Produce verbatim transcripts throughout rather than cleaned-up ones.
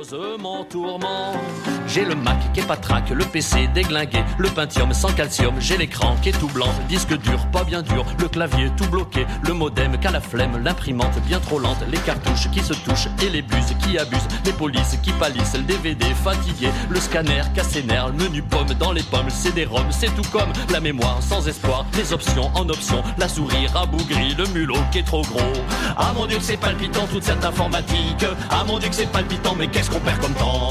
Windows m'entourmente. J'ai le Mac qui est patraque, le P C déglingué, le Pentium sans calcium, j'ai l'écran qui est tout blanc, disque dur pas bien dur, le clavier tout bloqué, le modem qu'a la flemme, l'imprimante bien trop lente, les cartouches qui se touchent et les buses qui abusent, les polices qui pâlissent, le D V D fatigué, le scanner cassé nerf, le menu pomme dans les pommes, le C D-ROM, c'est tout comme la mémoire sans espoir, les options en option, la souris rabougrie, le mulot qui est trop gros. Ah mon Dieu que c'est palpitant toute cette informatique, ah mon Dieu que c'est palpitant mais qu'est-ce qu'on perd comme temps.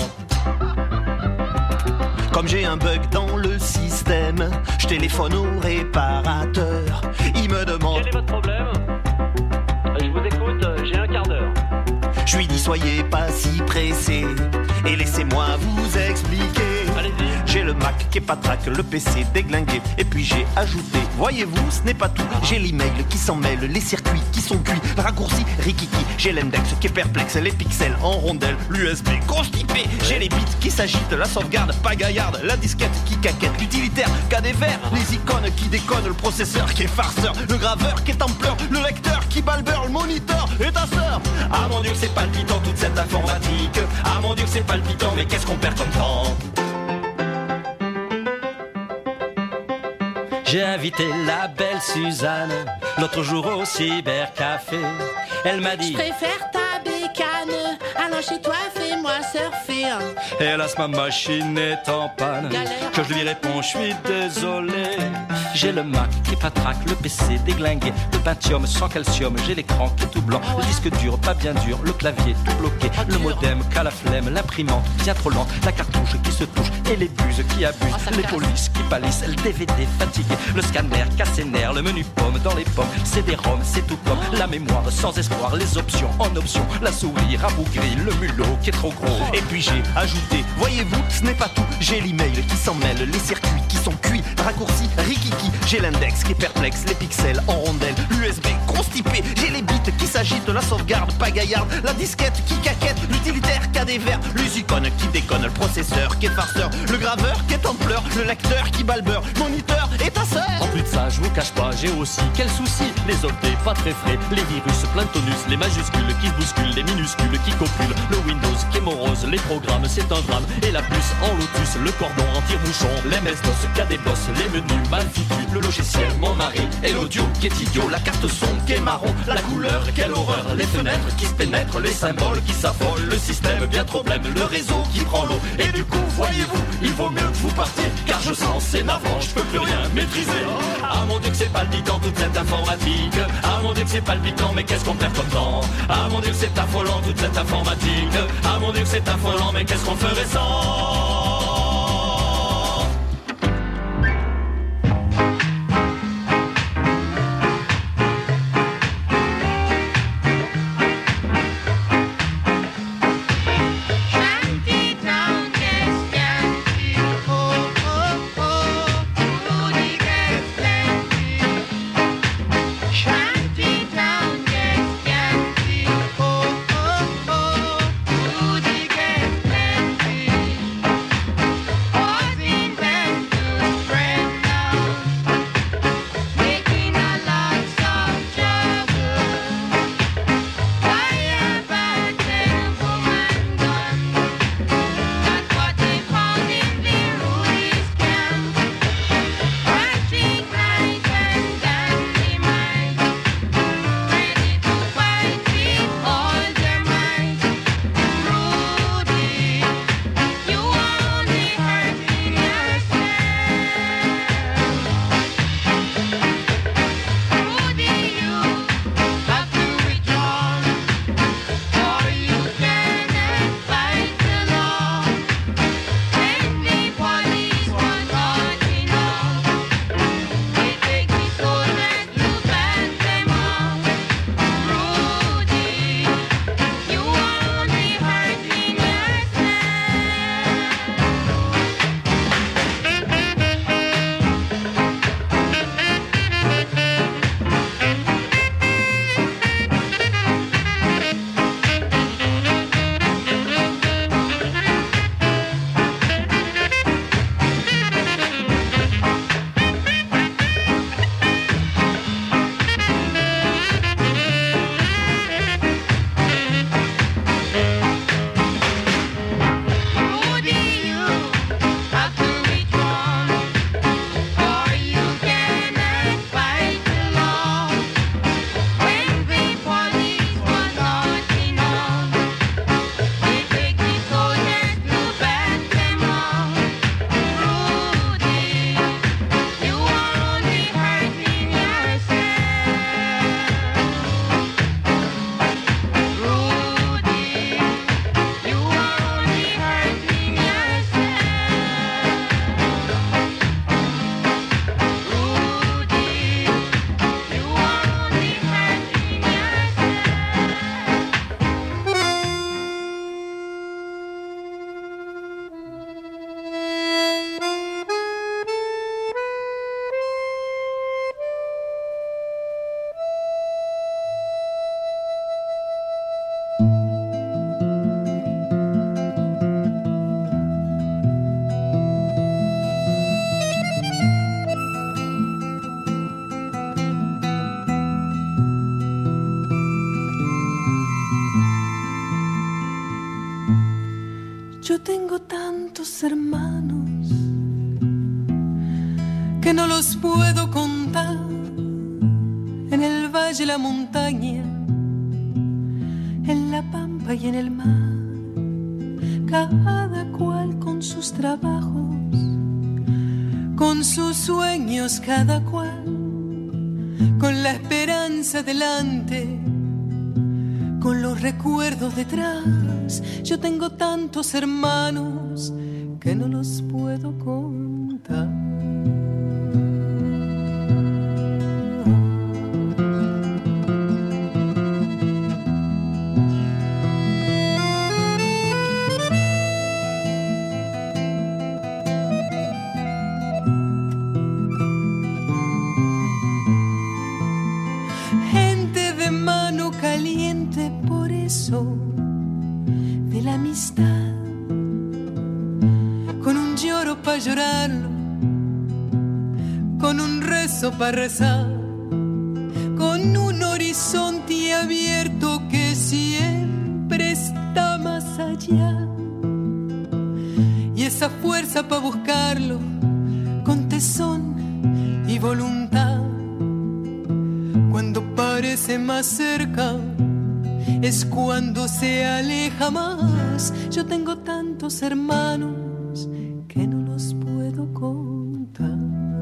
Comme j'ai un bug dans le système, je téléphone au réparateur. Il me demande: quel est votre problème? Je vous écoute, j'ai un quart d'heure. Je lui dis: soyez pas si pressé et laissez-moi vous expliquer. Allez-y. J'ai le Mac qui est patraque, le P C déglingué, et puis j'ai ajouté, voyez-vous, ce n'est pas tout. J'ai l'email qui s'en mêle, les circuits qui sont cuits, raccourcis, rikiki. J'ai l'index qui est perplexe, les pixels en rondelle, l'U S B constipé. J'ai les bits qui s'agitent, la sauvegarde pas gaillarde, la disquette qui caquette, l'utilitaire qu'a des verres, les icônes qui déconnent, le processeur qui est farceur, le graveur qui est en pleurs, le lecteur qui balbeur, le moniteur et ta sœur. Ah mon Dieu que c'est palpitant toute cette informatique, ah mon Dieu que c'est palpitant mais qu'est-ce qu'on perd comme temps. J'ai invité la belle Suzanne l'autre jour au cybercafé. Elle m'a dit: je préfère ta bécane, allons chez toi, fais-moi surfer. Hélas ma machine est en panne. Galère. Que je lui réponds: je suis désolé. J'ai le Mac qui patraque, le P C déglingué, le Pentium sans calcium, j'ai l'écran qui est tout blanc, Ah ouais. le disque dur pas bien dur, le clavier tout bloqué, Ah, le dur. modem qu'a la flemme, l'imprimante bien trop lente, la cartouche qui se touche et les buses qui abusent, Ah, ça les casse. polices qui pâlissent, le D V D fatigué, le scanner cassé nerf, le menu pomme dans les pommes, C D-ROM c'est tout comme la mémoire sans espoir, les options en option, la souris rabougrie, le mulot qui est trop gros. Et puis j'ai ajouté, voyez-vous, ce n'est pas tout. J'ai l'email qui s'en mêle, les circuits qui sont cuits, raccourcis, rikiki. J'ai l'index qui est perplexe, les pixels en rondelle, l'U S B constipé. J'ai les bits qui s'agitent, la sauvegarde pas gaillarde, la disquette qui caquette, l'utilitaire qui a des verres, les icônes qui déconnent, le processeur qui est farceur, le graveur qui est en pleurs, le lecteur qui balbeur, moniteur et ta sœur. En plus de ça, je vous cache pas, j'ai aussi quel souci. Les octets pas très frais, les virus plein de tonus, les majuscules qui se bousculent, les minuscules qui copulent, le Windows qui est morose, les programmes c'est un drame, et la puce en lotus, le cordon en tire-bouchon, les M S-DOS, K D boss, les menus mal foutus, le logiciel mon mari, et l'audio qui est idiot, la carte son qui est marron, la couleur, quelle horreur, les fenêtres qui se pénètrent, les symboles qui s'affolent, le système bien trop blême, le réseau qui prend l'eau, et du coup, voyez-vous, il vaut mieux que vous partiez, car je sens c'est navrant, je peux plus rien maîtriser. Ah mon Dieu que c'est palpitant toute cette informatique, ah mon Dieu que c'est palpitant mais qu'est-ce qu'on perd comme temps. Ah mon Dieu que c'est affolant toute cette informatique, ah mon Dieu que c'est affolant mais qu'est-ce qu'on ferait sans. Yo tengo tantos hermanos que no los puedo contar. En el valle, la montaña, en la pampa y en el mar, cada cual con sus trabajos, con sus sueños, cada cual con la esperanza delante, con los recuerdos detrás. Yo tengo tantos hermanos que no los puedo contar. De la amistad, con un lloro pa' llorarlo, con un rezo pa' rezar, con un horizonte abierto que siempre está más allá, y esa fuerza pa' buscarlo con tesón y voluntad. Cuando parece más cerca es cuando se aleja más. Yo tengo tantos hermanos que no los puedo contar.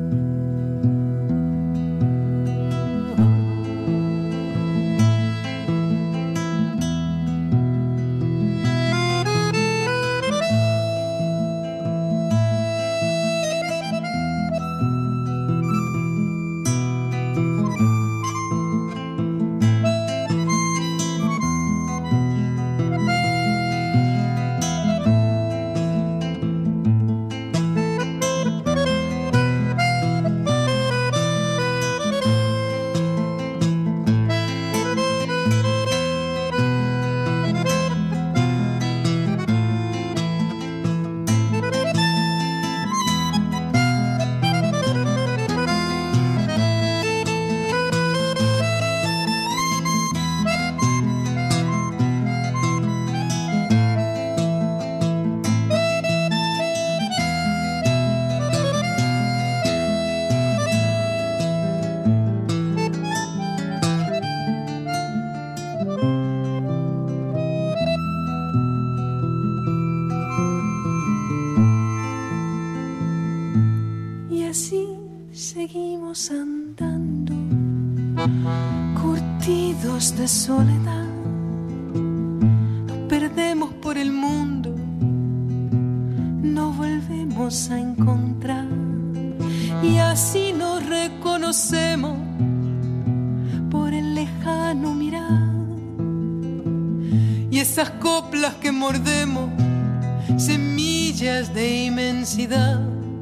De soledad, nos perdemos por el mundo, no volvemos a encontrar, y así nos reconocemos por el lejano mirar, y esas coplas que mordemos, semillas de inmensidad,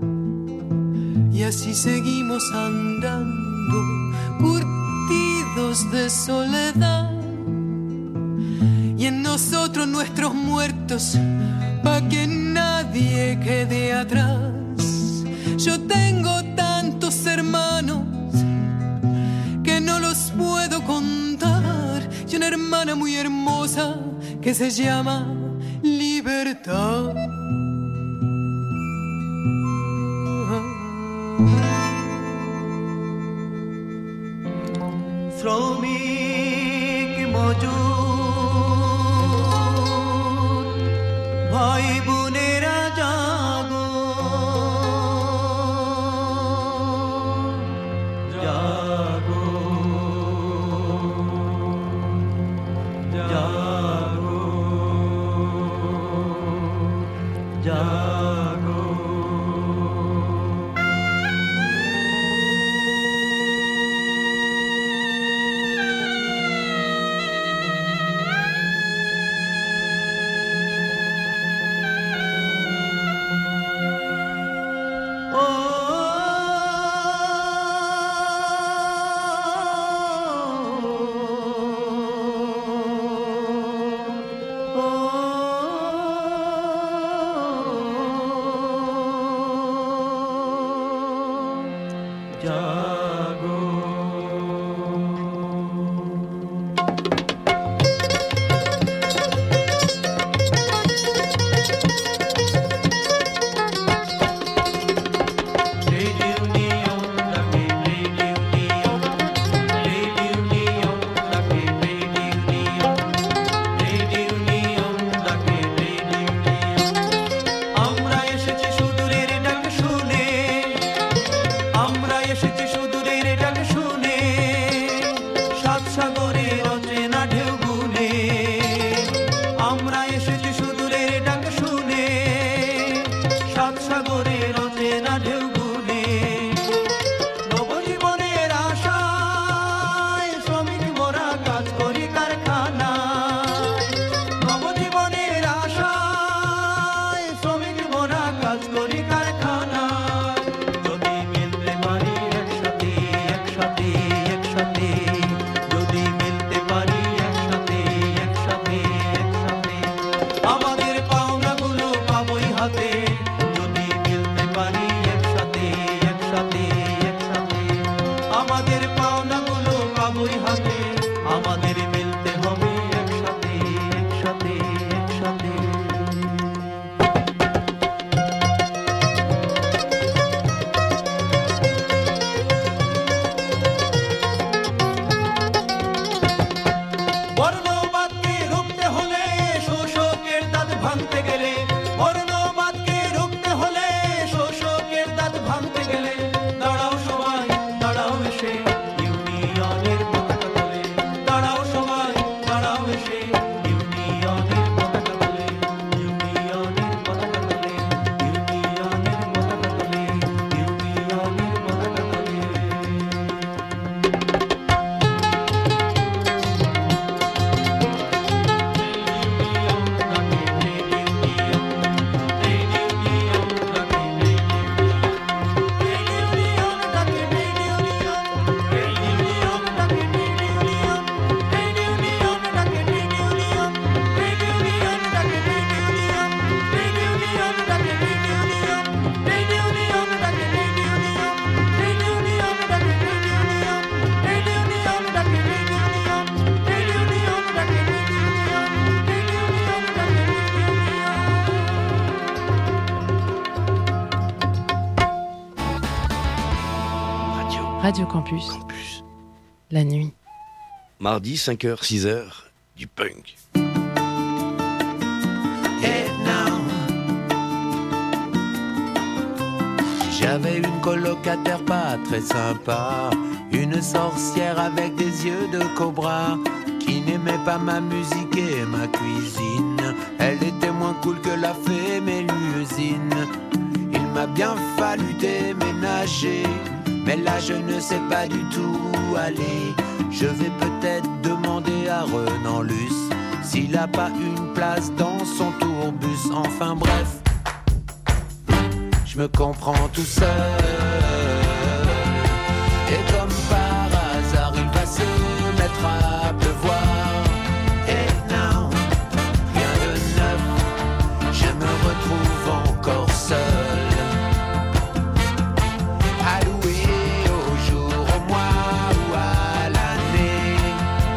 y así seguimos andando, curtidos de soledad, y en nosotros nuestros muertos, pa' que nadie quede atrás. Yo tengo tantos hermanos que no los puedo contar, y una hermana muy hermosa que se llama Libertad. শ্রমিক মজুর ভাই বোনেরা জাগো জাগো জাগো জাগো Radio Campus. Campus. La nuit. Mardi, cinq heures, six heures, du punk. J'avais une colocataire pas très sympa, une sorcière avec des yeux de cobra, qui n'aimait pas ma musique et ma cuisine. Elle était moins cool que la fée Mélusine. Il m'a bien fallu déménager, mais là je ne sais pas du tout où aller. Je vais peut-être demander à Renan Luce s'il a pas une place dans son tourbus. Enfin bref, je me comprends tout seul. Et comme par hasard, il va se mettre à pleuvoir. Et non, rien de neuf, je me retrouve encore seul. Alloué au jour, au mois ou à l'année.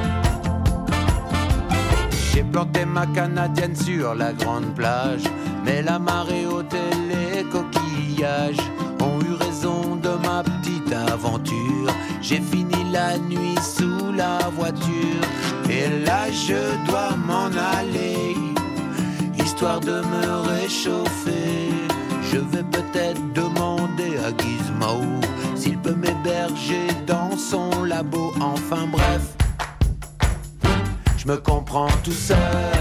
J'ai planté ma canadienne sur la grande plage, mais la marée haute et les coquillages ont eu raison de ma petite aventure. J'ai fini la nuit sous la voiture, et là je dois m'en aller, histoire de me réchauffer. Je vais peut-être demander à Gizmo s'il peut m'héberger dans son labo. Enfin bref, je me comprends tout seul.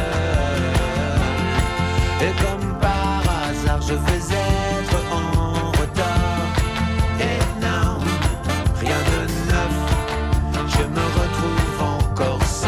Et comme par hasard, je vais être en retard. Et non, rien de neuf, je me retrouve encore seul.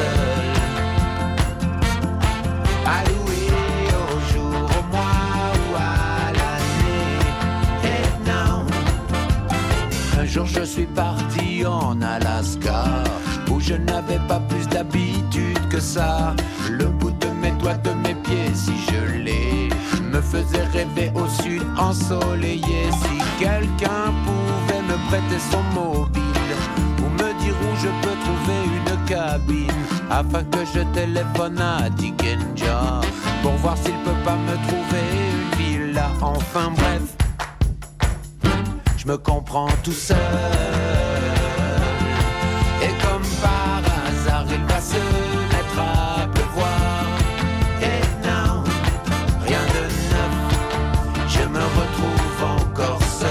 Alloué au jour, au mois ou à l'année. Et non, un jour je suis parti en Alaska, où je n'avais pas plus d'habitude que ça. Le bout de mes doigts, de mes pieds, si je l'ai, me faisait rêver au sud ensoleillé. Si quelqu'un pouvait me prêter son mobile, ou me dire où je peux trouver une cabine, afin que je téléphone à Digenja, pour voir s'il peut pas me trouver une villa. Enfin bref, je me comprends tout seul. Et comme par hasard, il va se mettre à pleuvoir. Et non, rien de neuf, je me retrouve encore seul.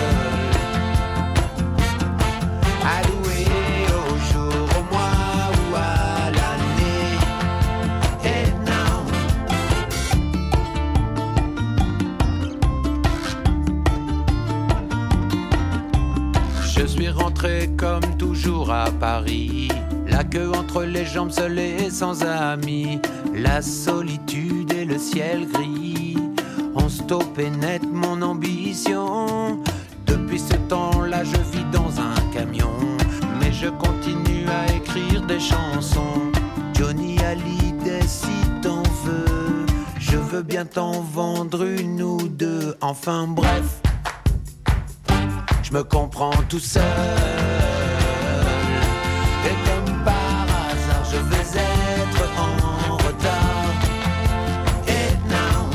Alloué au jour, au mois ou à l'année. Et non. Je suis rentré comme toujours à Paris, la queue entre les jambes, seul et sans amis, la solitude et le ciel gris ont stoppé net mon ambition. Depuis ce temps-là, je vis dans un camion, mais je continue à écrire des chansons. Johnny Hallyday, si t'en veux, je veux bien t'en vendre une ou deux. Enfin bref, je me comprends tout seul. Et comme par hasard, je vais être en retard. Et non.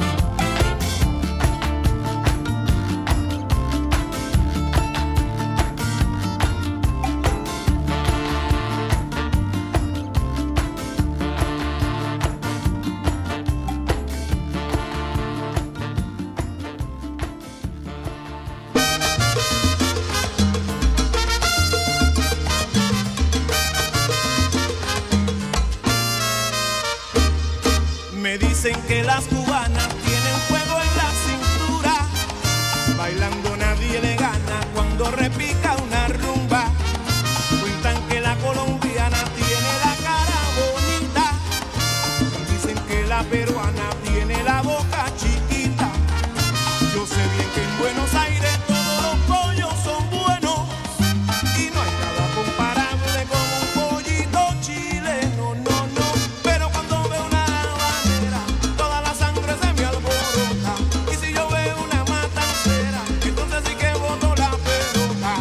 Me dicen que las cubanas tienen fuego en la cintura, bailando nadie le gana cuando repica una rumba. Cuentan que la colombiana tiene la cara bonita, dicen que la peruana tiene la boca chiquita. Yo sé bien que en Buenos Aires todos los pollos son buenos, y no hay nada comparable con un pollito chileno, no, no. Pero cuando veo una habanera, toda la sangre se me alborota, y si yo veo una matancera, entonces sí que boto la pelota.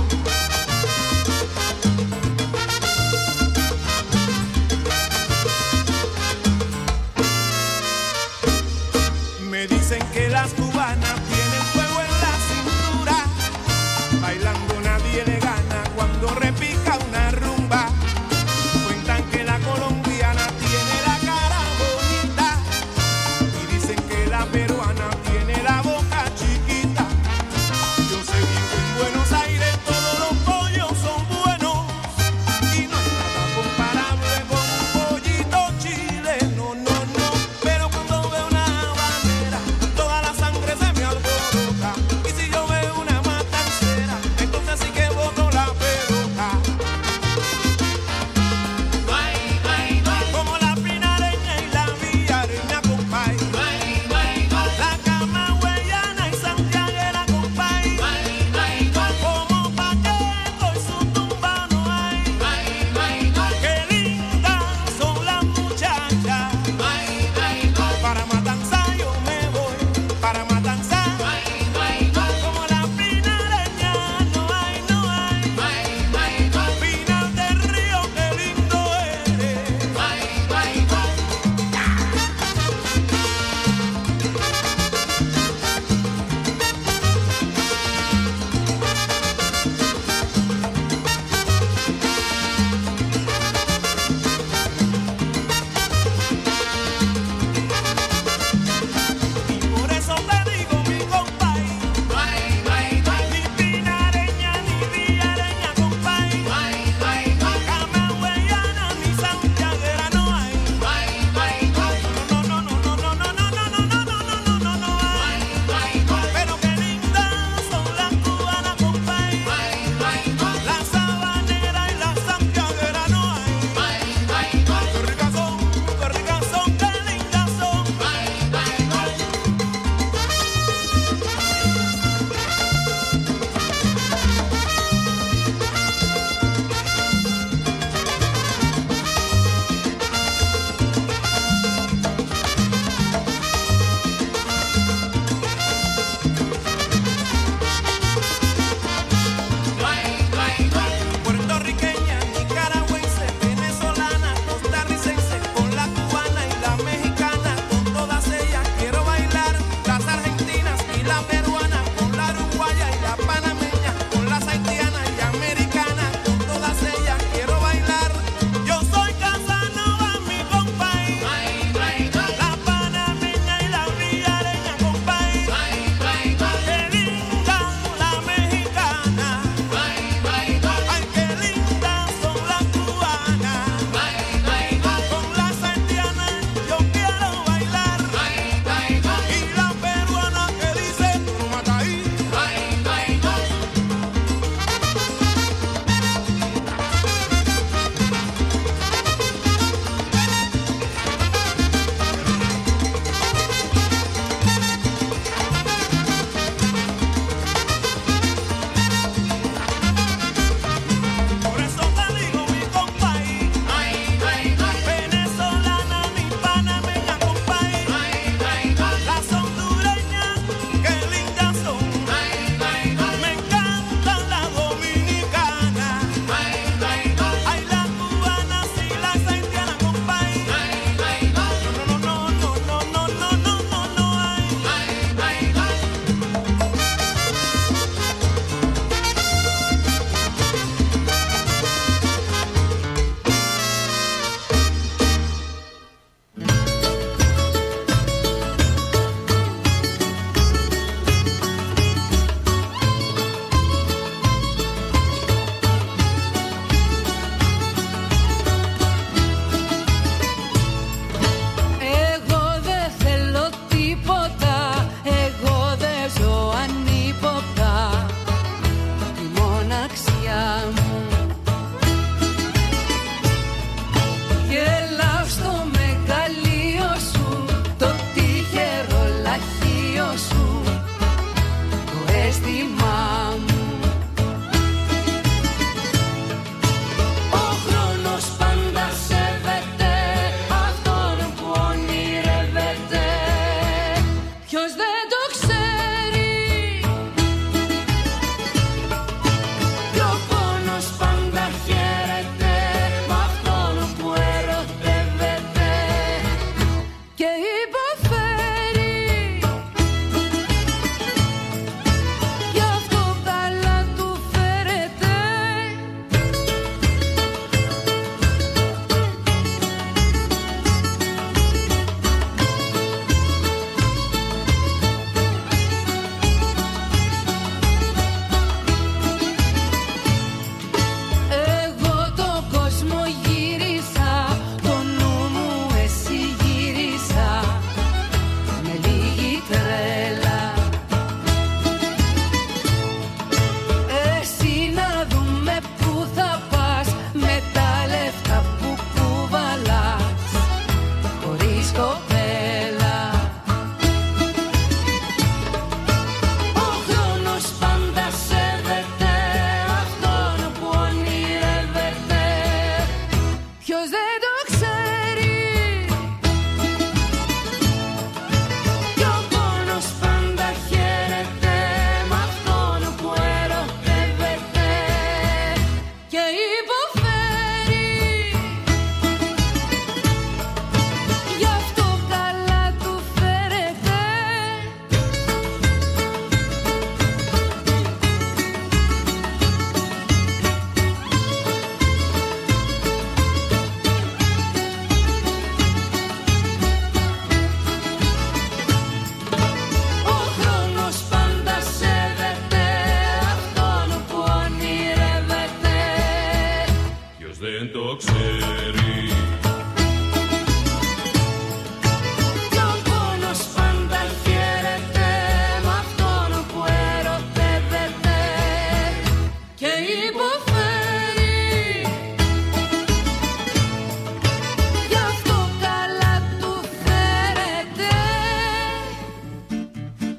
Me dicen que las cubanas tienen fuego en la cintura,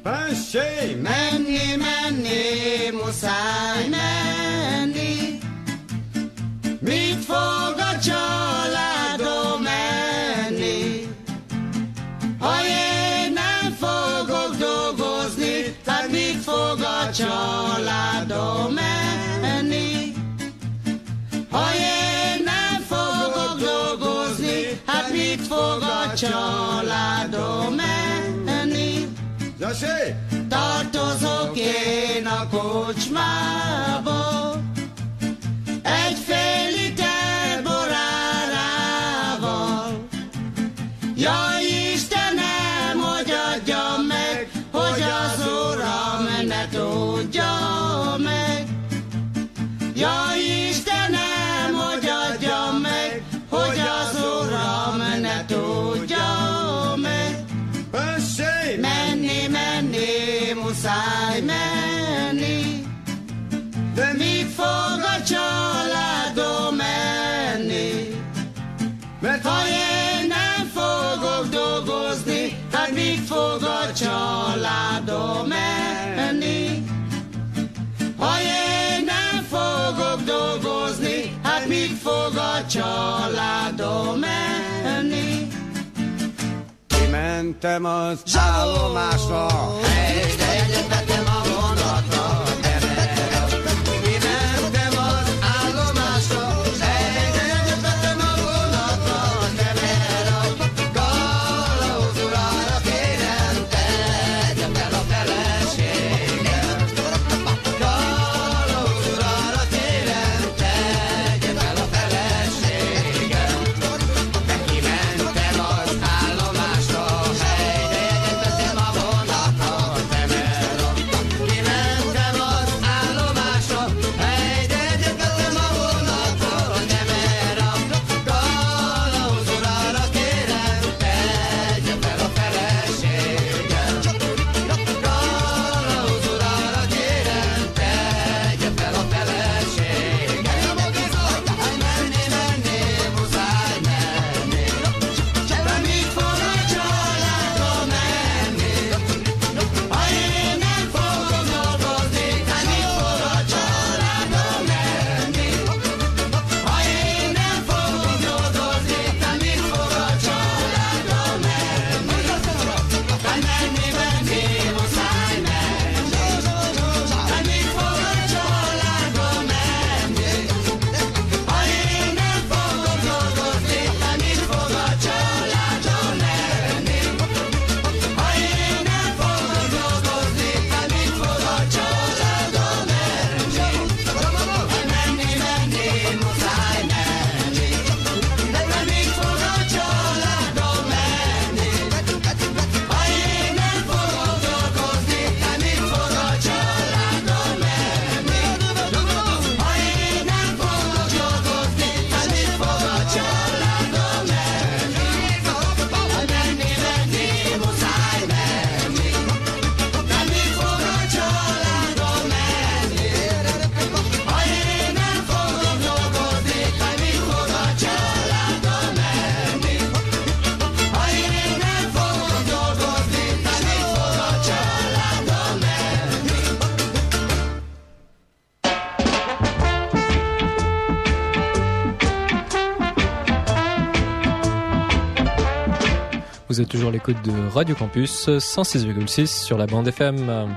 Pössé! Menni, menni, muszáj menni. Mit fog a családom menni? Ha én nem fogok dolgozni, hát mit fog a családom menni? Ha én nem fogok dolgozni, hát mit fog a családom menni? Zsasé! Tartozok én a kocsmába, egy fél liter borárával. Jaj, Istenem, hogy adjam meg, hogy az uram ne tudja meg. Jaj, Istenem, hogy adjam meg, hogy az uram ne tudja meg. Pössé! Menni, menni, muszáj menni. De mit fog a családom menni? Mert ha én nem fogok dolgozni, hát mit fog a családom menni? Ha én nem fogok dolgozni, hát mit fog a családom menni? Kimentem az állomásra, hey, de egyetetem a vonatra. Kimentem az állomásra, hey, de egyetetem a vonatra. De mert a kalauz urára kérem, tegyem el a feleségem. Kalauz urára kérem, tegyem el a feleségem. De kimentem az állomásra, hey, de egyetetem a vonatra. De mert a kimentem az állomásra, hey, de egyetetem a vonatra. De mert a kalauz urára kérem, tegyem fel a feleségem. Kalauz urára kérem, tegyem fel a feleségem. Menni, menni, muszáj menni. De mit fog a családom menni? Ha én nem fogok dolgozni, de mit fog a családom menni? Ha én nem fogok dolgozni, de mit fog a családom menni? De menni, menni, muszáj menni. De mit fog a családom menni? Ha én nem fogok dolgozni, de mit fog a családom menni? Ha én nem fogok dolgozni, de mit fog a családom menni? Menni, menni, muszáj menni. De mit fog a családom menni? Ha én nem fogok dolgozni, de mit fog a családom menni? Ha én nem fogok dolgozni, de mit fog a családom menni? Menni, menni, muszáj menni. De mit fog a családom menni? Ha én nem fogok dolgozni, de mit fog a családom menni? Ha én nem fogok dolgozni, de mit fog a családom menni? Vous êtes toujours à l'écoute de Radio Campus cent six virgule six sur la bande F M.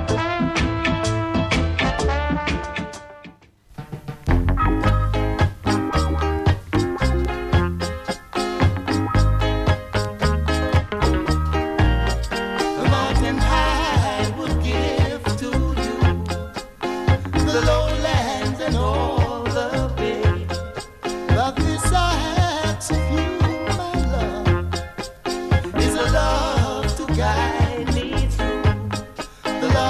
The mountain high would give to you the lowlands and all the bay. But this I ask of you, my love, is a love to guide me through the love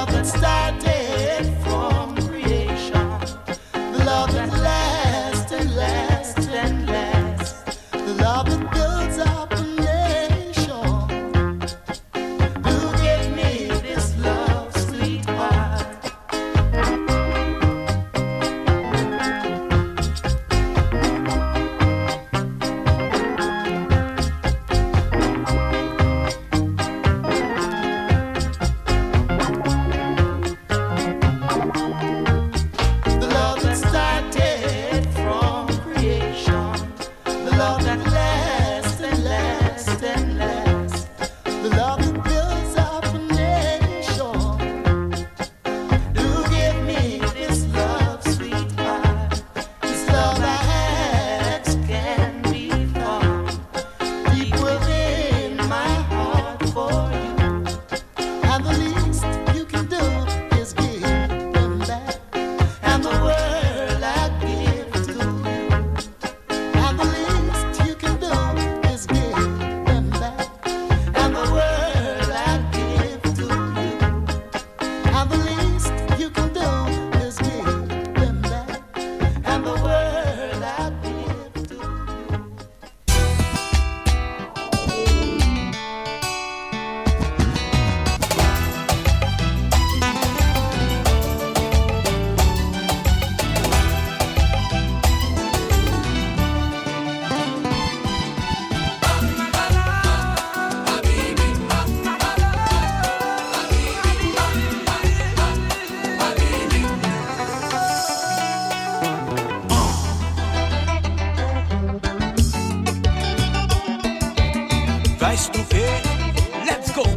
Vice to let's go.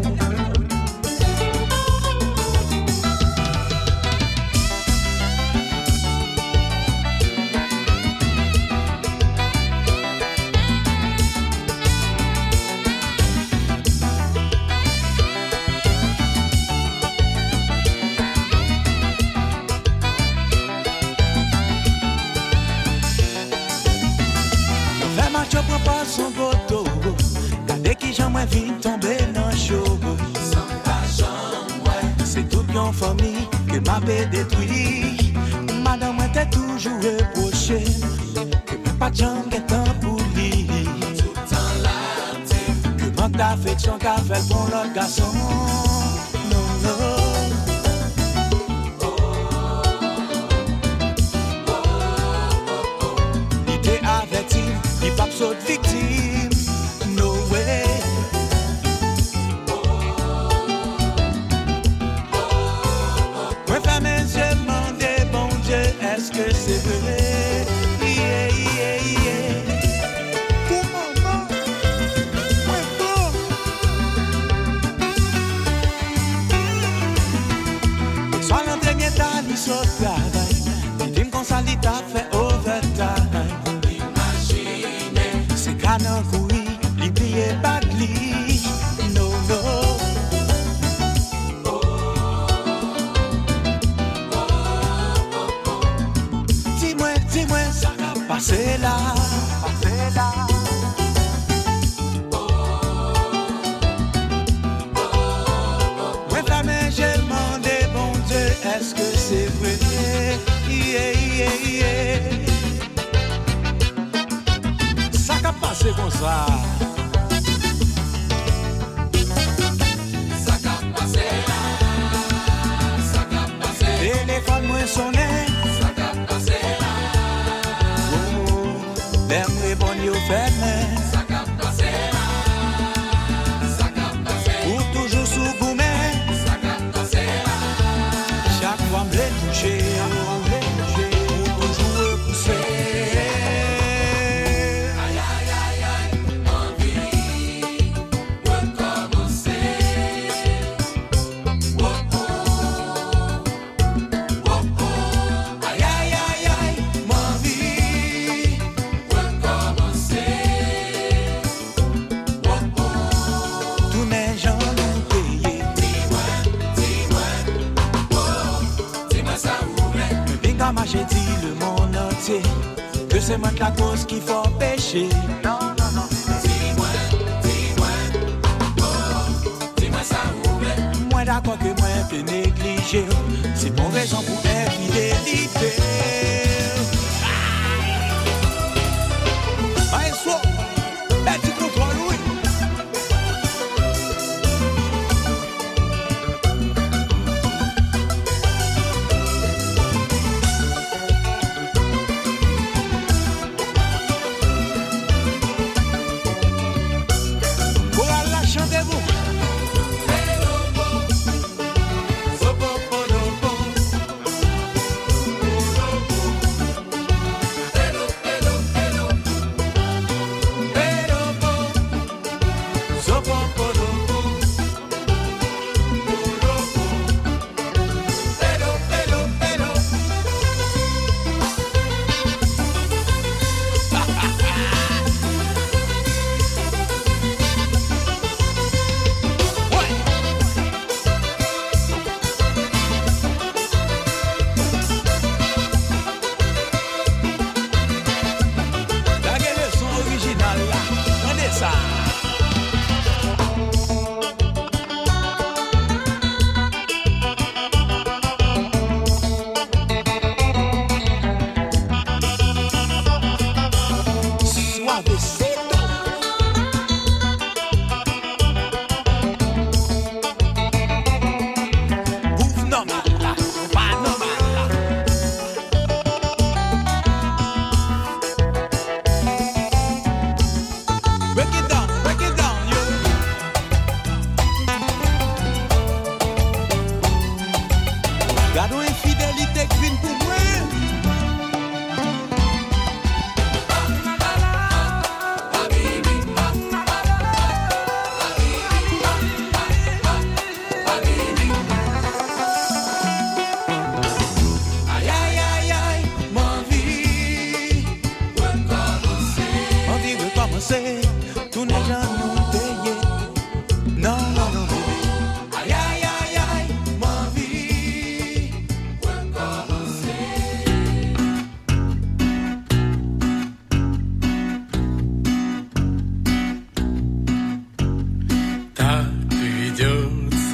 Son poteau, gardez qui j'aimerais vite tomber dans chaud. Sans l'argent, ouais, c'est toute une famille que m'a détruit. Madame était toujours reprochée que même pas de gens qui étaient pour lui. Tout le temps là, que manque d'affection qu'a fait pour l'autre garçon. Non, non. Pas besoin de victime, no way. Moi, femme, je demande, bon Dieu, est-ce que c'est vrai? Yeah, yeah, yeah. Pour maman, ouais, bon. Soit l'entrée bien tard, il saute travail. Il dit qu'on s'allie, t'as fait overtime. Canon couille, li plié badly, no no. Oh, oh, oh, oh. Dis-moi, dis-moi, ça va passer là, passer là. Oh, oh, oh. Ouais, femme, j'ai demandé, bon Dieu, est-ce que c'est vrai? Yeah, yeah, yeah. C'est comme ça. Ça qu'a passé là, ça qu'a passé. Téléphone moins sonné, ça qu'a passé là. Oh, même les bonnes yo fermé, ça qu'a passé là, ça qu'a passé. Ou toujours sous gourmet, ça qu'a passé là. Chaque fois me les toucher, ou toujours repousser. J'ai dit le monde entier que c'est moi la cause qui faut pécher. Non, non, non. Dis-moi, dis-moi, oh, dis-moi ça où. Moi d'accord que moi t'es négligé. C'est pour raison pour infidélité. Allez, soit, petit contrôle, oui.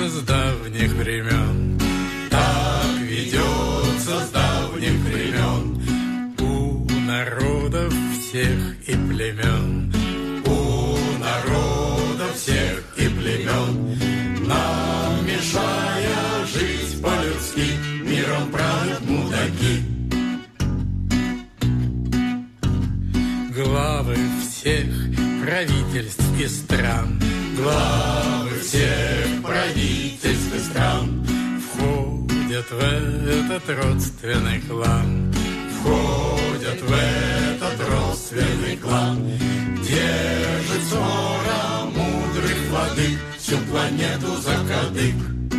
с давних времен, так ведется с давних времен. У народов всех и племен, у народов всех и племен, нам, мешая жить по-людски, миром правят мудаки. Главы всех правительств и стран, главы всех правительств и стран входят в этот родственный клан, входят в этот родственный клан. Держит ссора мудрых владык всю планету за кадык.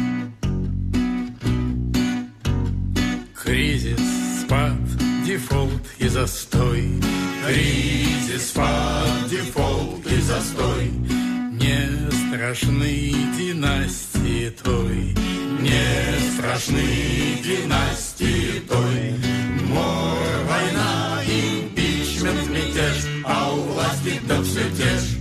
Кризис, спад, дефолт и застой, кризис, спад, дефолт и застой. Не страшны династии той, не страшны династии той. Мор, война, импичмент, мятеж, а у власти-то все те ж.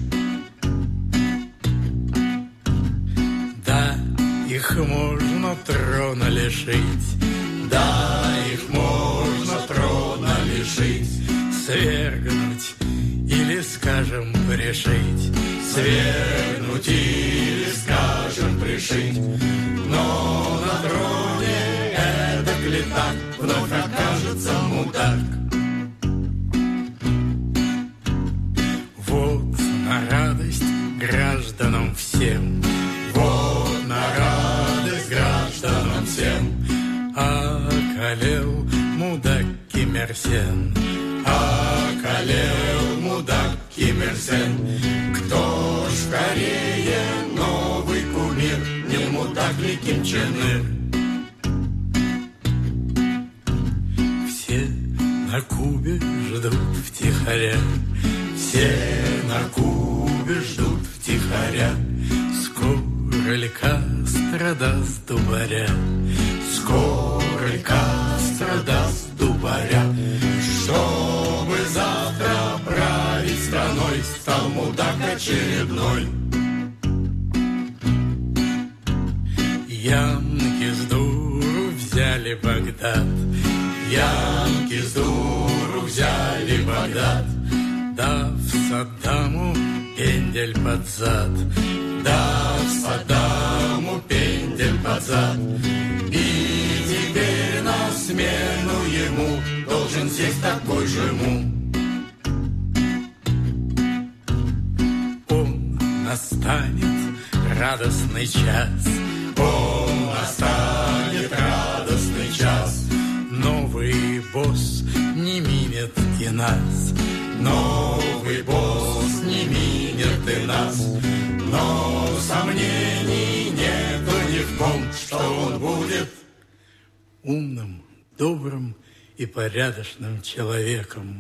Да, их можно трона лишить, да, их можно трона лишить, свергнуть или, скажем, пришить, свергнуть или, скажем, пришить. Но на троне эдак ли так вновь окажется мудак. Вот на радость гражданам всем, вот на радость гражданам всем, околел мудак Ким Ир Сен, околел мудак Ким Ир Сен. Кто ж скорее новый кумир, не мудак ли Ким Чен Ир? Все на Кубе ждут втихаря, все на Кубе ждут втихаря. Скоро ли Кастро даст дубаря, скоро ли Кастро даст дубаря, чтобы завтра править страной стал мудак очередной. Янки с дуру взяли Багдад, янки с дуру взяли Багдад, дав Саддаму пендель под зад, дав Саддаму пендель под зад. И теперь на смену ему должен сесть такой же му. Он настанет радостный час, он настанет радостный час. Новый босс не минет и нас, новый босс не минет и нас. Но сомнений нету ни в ком, что он будет умным, добрым и порядочным человеком.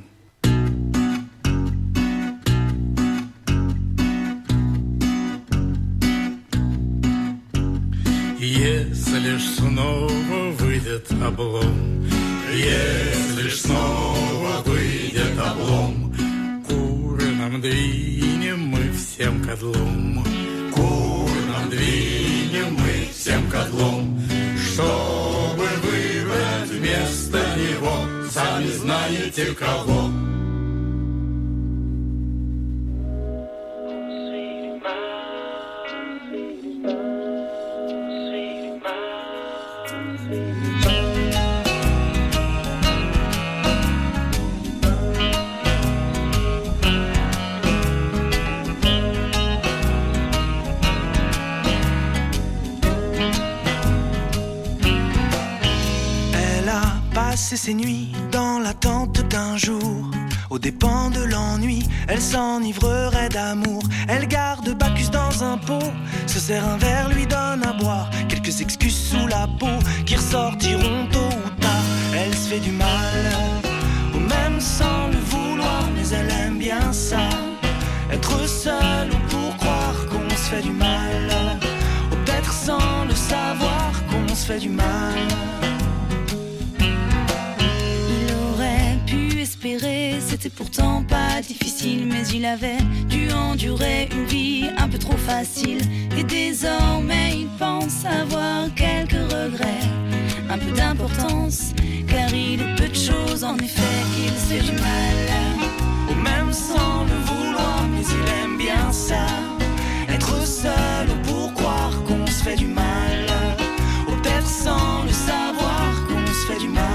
Если ж снова выйдет облом, если ж снова выйдет облом, куры нам двинем мы всем кодлом, куры нам двинем мы всем кодлом, чтобы выбрать вместо него, сами знаете кого. Ses nuits dans l'attente d'un jour, aux dépens de l'ennui, elle s'enivrerait d'amour. Elle garde Bacchus dans un pot, se sert un verre, lui donne à boire, quelques excuses sous la peau qui ressortiront tôt ou tard. Elle se fait du mal, ou même sans le vouloir, mais elle aime bien ça, être seule ou pour croire qu'on se fait du mal, ou peut-être sans le savoir qu'on se fait du mal. C'était n'était pourtant pas difficile, mais il avait dû endurer une vie un peu trop facile. Et désormais il pense avoir quelques regrets, un peu d'importance, car il est peu de choses en effet qu'il se fait du mal. Ou même sans le vouloir, mais il aime bien ça, être seul pour croire qu'on se fait du mal, ou peut-être sans le savoir qu'on se fait du mal.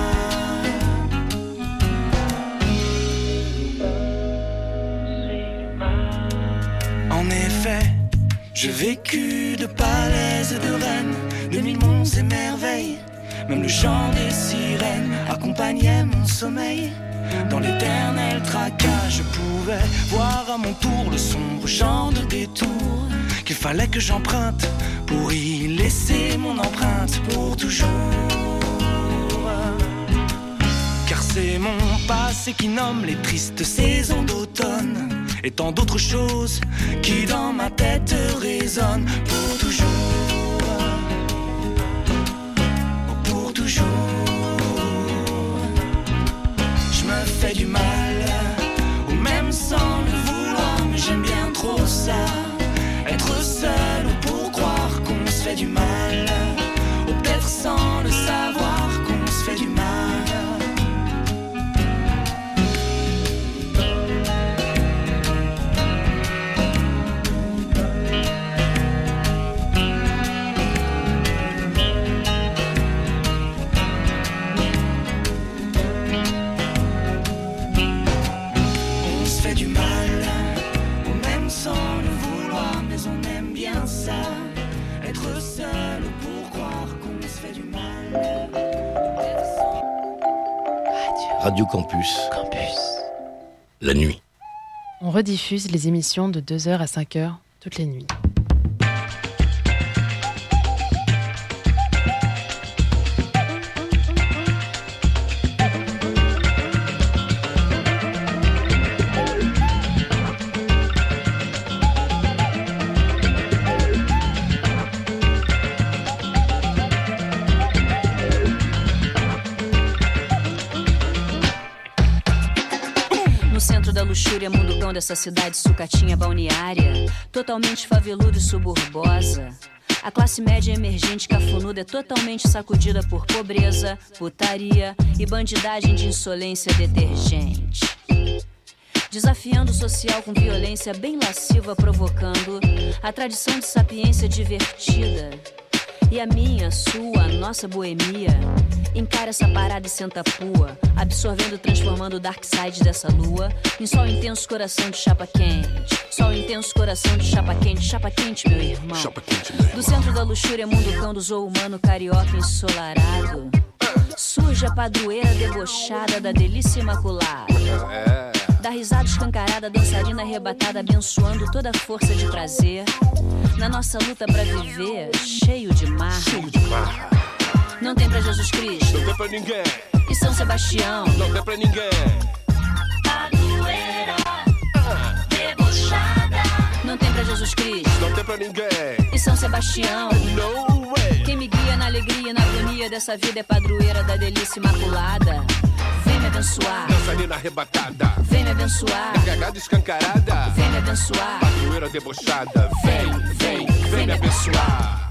En effet, j'ai vécu de palaises et de reines, de mille monts et merveilles. Même le chant des sirènes accompagnait mon sommeil. Dans l'éternel tracas, je pouvais voir à mon tour le sombre champ de détour qu'il fallait que j'emprunte pour y laisser mon empreinte pour toujours. Car c'est mon passé qui nomme les tristes saisons d'automne et tant d'autres choses qui dans ma tête résonnent pour toujours. Pour toujours. Je me fais du mal, ou même sans le vouloir, mais j'aime bien trop ça, être seul ou pour croire qu'on se fait du mal, ou peut-être sans le savoir qu'on se fait du mal. Radio Campus. Campus. La nuit. On rediffuse les émissions de deux heures à cinq heures toutes les nuits. Luxúria, mundugão dessa cidade sucatinha balneária, totalmente faveluda e suburbosa. A classe média emergente cafunuda é totalmente sacudida por pobreza, putaria e bandidagem de insolência detergente. Desafiando o social com violência bem lasciva, provocando a tradição de sapiência divertida. E a minha, a sua, a nossa boemia encara essa parada e senta a pua, absorvendo, transformando o dark side dessa lua em sol intenso coração de chapa quente. Sol intenso coração de chapa quente, chapa quente, meu irmão. Chapa quente, meu irmão. Do centro da luxúria, mundo cão do zoo humano carioca ensolarado, surge a padroeira debochada da delícia imaculada. Da risada escancarada, dançarina arrebatada, abençoando toda a força de prazer na nossa luta pra viver, cheio de marra. Cheio de marra. Não tem pra Jesus Cristo, não tem pra ninguém. E São Sebastião, não tem pra ninguém. Padroeira, ah. debochada, não tem pra Jesus Cristo, não tem pra ninguém. E São Sebastião, no way. Quem me guia na alegria e na agonia dessa vida é padroeira da delícia imaculada. Vem me abençoar, dançarina arrebatada. Vem me abençoar, gargada escancarada. Vem me abençoar, padroeira debochada. Vem, vem, vem, vem me abençoar.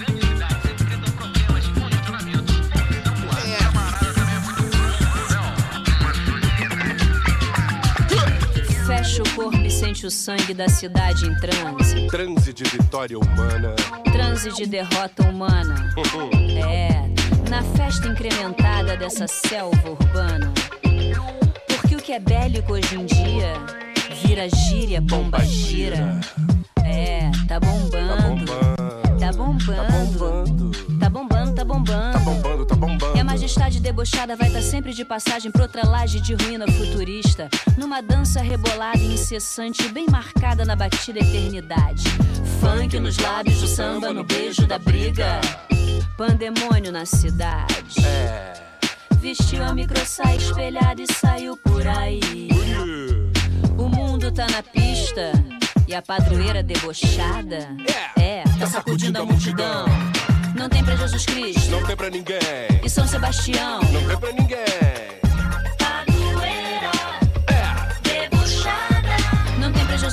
Fecha o corpo e sente o sangue da cidade em transe. Transe de vitória humana. Transe de derrota humana. É, na festa incrementada dessa selva urbana. Porque o que é bélico hoje em dia vira gíria, bomba gira. É, tá bombando. Tá bombando. Tá bombando, tá bombando. Tá bombando, tá bombando. E a majestade debochada vai estar sempre de passagem pra outra laje de ruína futurista, numa dança rebolada e incessante, bem marcada na batida eternidade. Funk nos lábios do samba, no beijo da briga. Pandemônio na cidade. É. Vestiu a microsaia espelhada e saiu por aí. O mundo tá na pista e a padroeira debochada é, tá sacudindo a multidão. Não tem pra Jesus Cristo, não tem pra ninguém. E São Sebastião, não tem pra ninguém. Padroeira, é,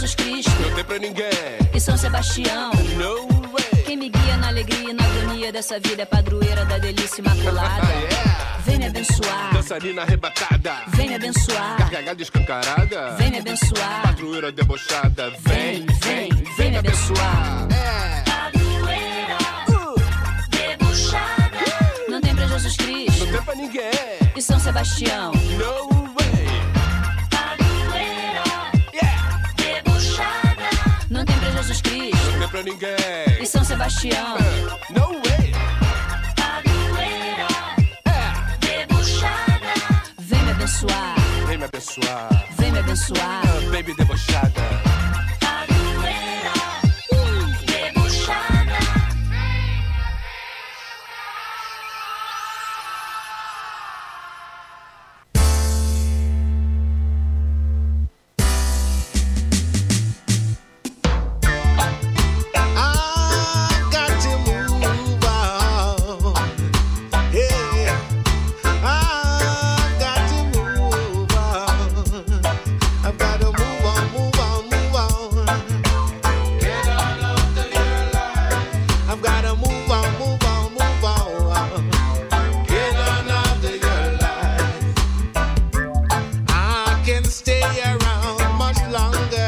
Jesus Cristo. Não tem pra ninguém. E São Sebastião. No way. Quem me guia na alegria e na agonia dessa vida é padroeira da delícia imaculada. Yeah. Vem me abençoar. Dançarina arrebatada. Vem me abençoar. Gargalhada escancarada. Vem me abençoar. Padroeira debochada. Vem, vem, vem, vem me abençoar. É. Padroeira uh. debochada. Uh. Não tem pra Jesus Cristo. Não tem pra ninguém. E São Sebastião. No way. Padroeira yeah. debochada. Não tem pra Jesus Cristo. Não tem pra ninguém. E São Sebastião. Uh. No way. Vem me abençoar. Vem me abençoar. Vem me abençoar. Uh, baby debochada. Padroeira uh, debochada. I've got to move on. Yeah. I've got to move on. I've got to move on, move on, move on. Get on up to your life. I've got to move on, move on, move on. Get on up to your life. I can stay around much longer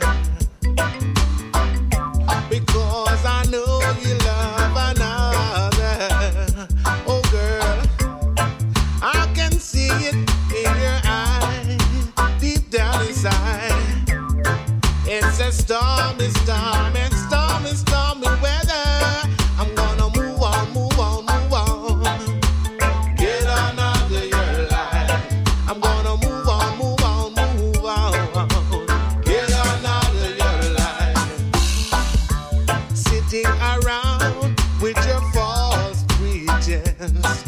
because I know you love another. Oh girl, I can see it in your eyes, deep down inside. It's a stormy, stormy, stormy, stormy weather. I'm gonna move on, move on, move on. Get on out of your life. I'm gonna move on, move on, move on. Get on out of your life. Sitting around with your false pretense,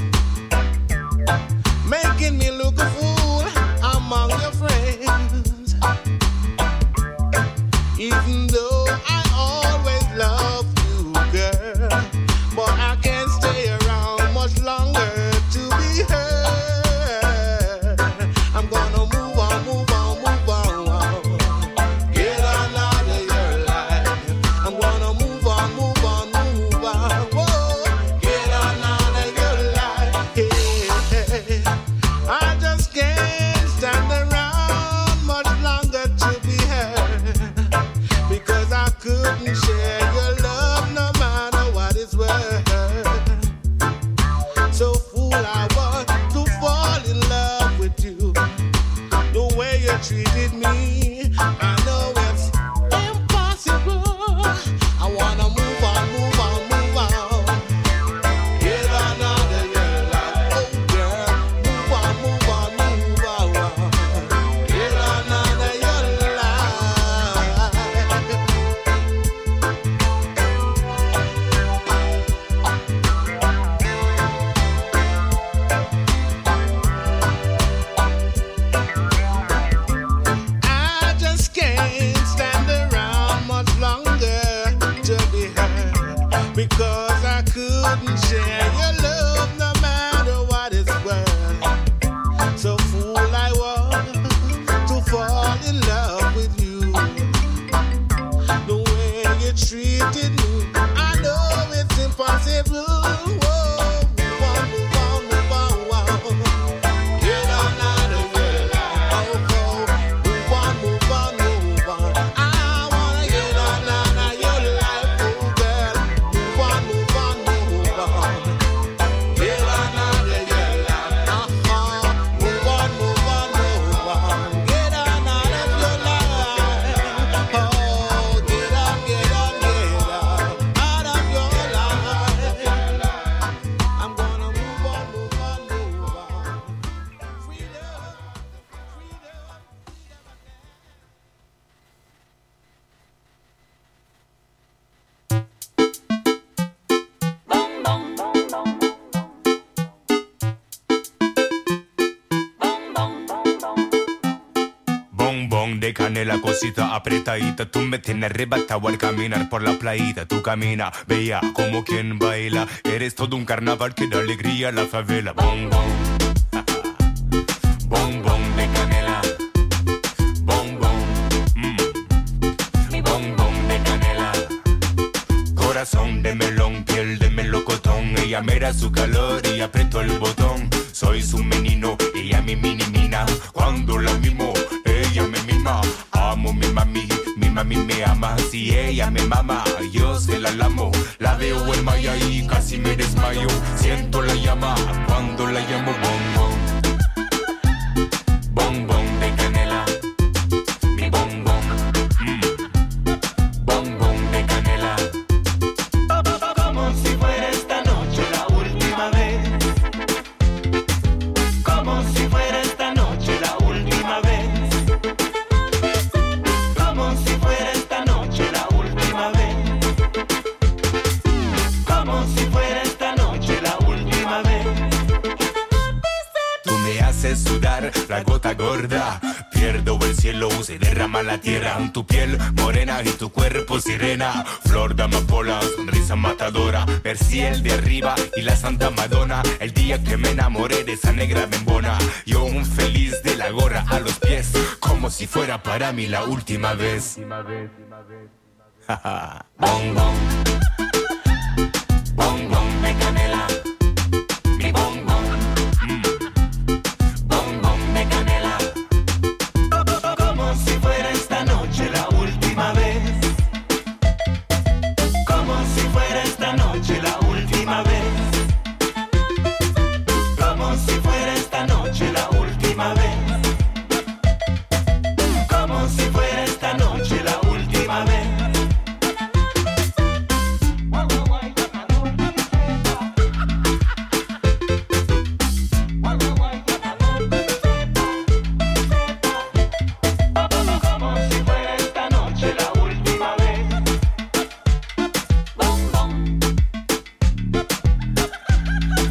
making me look a fool among your friends. Even though I always loved you, girl, but I can't stay around much longer to be heard. I'm gonna move on, move on, move on. Get on out of your life. I'm gonna move on, move on, move on. Whoa. Get on out of your life. Yeah. I just can't stand around much longer to be heard, because I couldn't share your love no matter what it's worth. So fool I was to fall in love with you, the way you treated me. I know it's impossible. I wanna move on, move on, move on. Get on out of your life. Oh girl, move on, move on, move on. Get on out of your life. I just can't stand around much longer to be heard, because I couldn't share your love no matter what it's worth. So fool I was to fall in love with you, the way you treated me. I know it's impossible. Whoa, move on, move on, move on, wow. Get on out of your life. Oh, oh, move on, move on, move on. I wanna get on out of your life, oh girl. Move on, move on, move on. Get on out of your life. Uh-huh. Move on, move on, move on. Get on out of your life. Oh, get on, get on, get on out of your life. I'm gonna move on, move on, move on. Freedom, freedom. Bong bong de canela, cosita apretadita. Tú me tienes arrebatado al caminar por la playita. Tú camina, veía como quien baila. Eres todo un carnaval que da alegría a la favela. Bong bong, bong bong de canela. Bong bong, mm. melón de melón, piel de melocotón. Ella mira su calor y aprieto el botón. Soy su menino, ella mi mini mina. Cuando la mimo, ella me mima. Amo mi mami, mi mami me ama. Si ella me mama, yo se la lamo. La veo en Maya y casi me desmayo. Siento la llama cuando la llamo bombón. Bombón de canela, mi bombón. Mm. Bombón de canela. Como si fuera esta noche la última vez. Como si fuera esta noche la última vez. Como si fuera esta noche la última vez. Como si fuera esta noche la última vez. Tú me haces sudar la gota gorda. Pierdo el cielo, se derrama la tierra. Tu piel morena y tu cuerpo sirena. Flor de amapola, sonrisa matadora. Perciel de arriba y la Santa Madonna. El día que me enamoré de esa negra bembona. Yo un feliz de la gorra a los pies. Como si fuera para mí la última vez. Bombón. Bombón de canela. Mi bombón. Mm. Bombón de canela. Como si fuera esta noche la última vez. Como si fuera esta noche la última vez. Como si fuera esta noche la última vez. Como si fuera esta noche la última vez.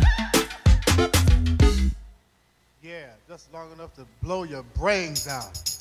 Just long enough to blow your brains out.